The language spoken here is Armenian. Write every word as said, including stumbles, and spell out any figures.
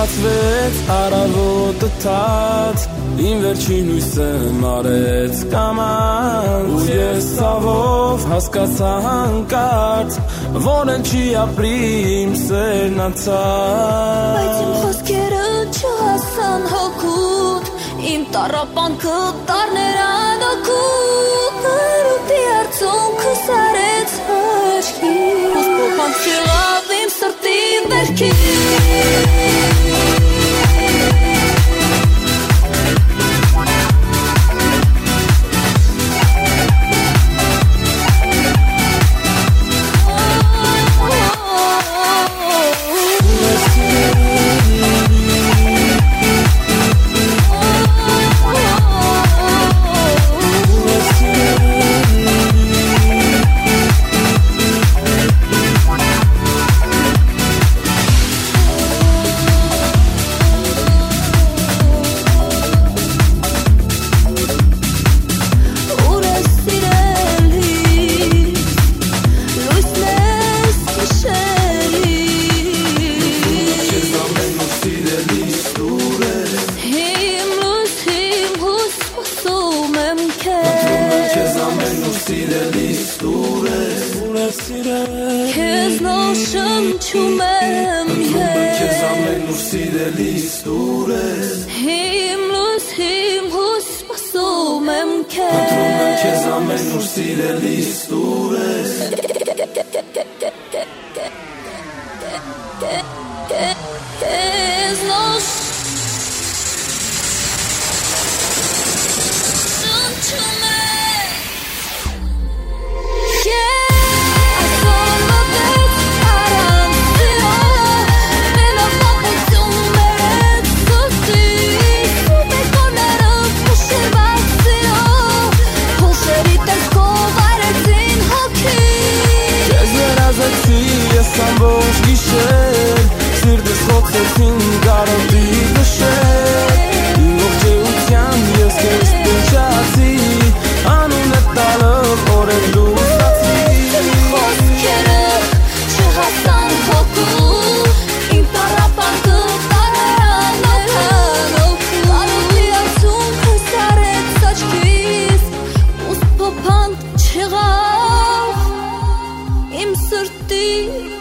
Բացվեց առավոտը թաց Իմ վերջին հույսը մարեց կամանց Ու ես ցավով հասկացա հանկարծ Որ են չի ապրի իմ սերն անցած Բայց իմ խոսքերը չհասան հոգուտ Իմ տառապանքը դառներ անօգուտ Նարուտի արցունքը սարեց աչքի Ոսպոպանք չեղավ իմ սրտի վերքի Քեզ նոշն չումեմ Քեզ ամեն ուր սիրելիս դուր ես Իմ լույս, իմ հույս սպասում եմ քեզ Ընտրում եմ քեզ ամեն ուր սիրելիս դուր ես Քեզ նոշն չումեմ Ամբողջ գիշեր Սիրտս խոցեցին կարոտի գշեր Իմ ողջեության ես քեզ պնչացի Անունը տալով օրեր դու ստացի Խոսքերը չհասան հոգու Իմ տառապանքը դառավ անօգուտ Կարոտի արցունքը սարեց աչքիս Ոսպոպանք չեղավ իմ սրտի